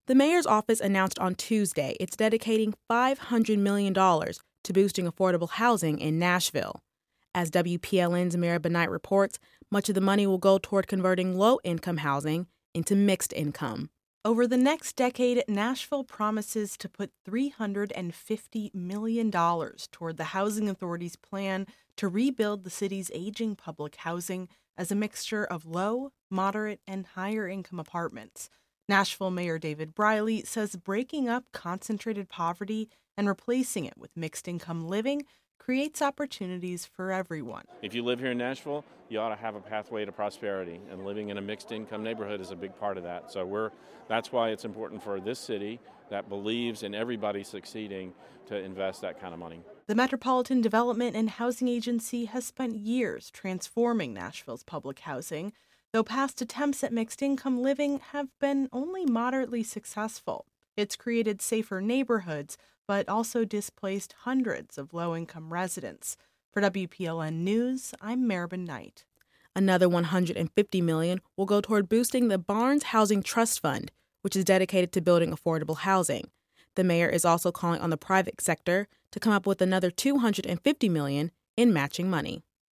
The mayor's office announced on Tuesday it's dedicating $500 million to boosting affordable housing in Nashville. As WPLN's Maribel Knight reports, much of the money will go toward converting low-income housing into mixed income. Over the next decade, Nashville promises to put $350 million toward the Housing Authority's plan to rebuild the city's aging public housing as a mixture of low, moderate, and higher-income apartments. Nashville Mayor David Briley says breaking up concentrated poverty and replacing it with mixed-income living creates opportunities for everyone. If you live here in Nashville, you ought to have a pathway to prosperity, and living in a mixed-income neighborhood is a big part of that. So that's why it's important for this city that believes in everybody succeeding to invest that kind of money. The Metropolitan Development and Housing Agency has spent years transforming Nashville's public housing, though past attempts at mixed-income living have been only moderately successful. It's created safer neighborhoods, but also displaced hundreds of low-income residents. For WPLN News, I'm Maribel Knight. Another $150 million will go toward boosting the Barnes Housing Trust Fund, which is dedicated to building affordable housing. The mayor is also calling on the private sector to come up with another $250 million in matching money.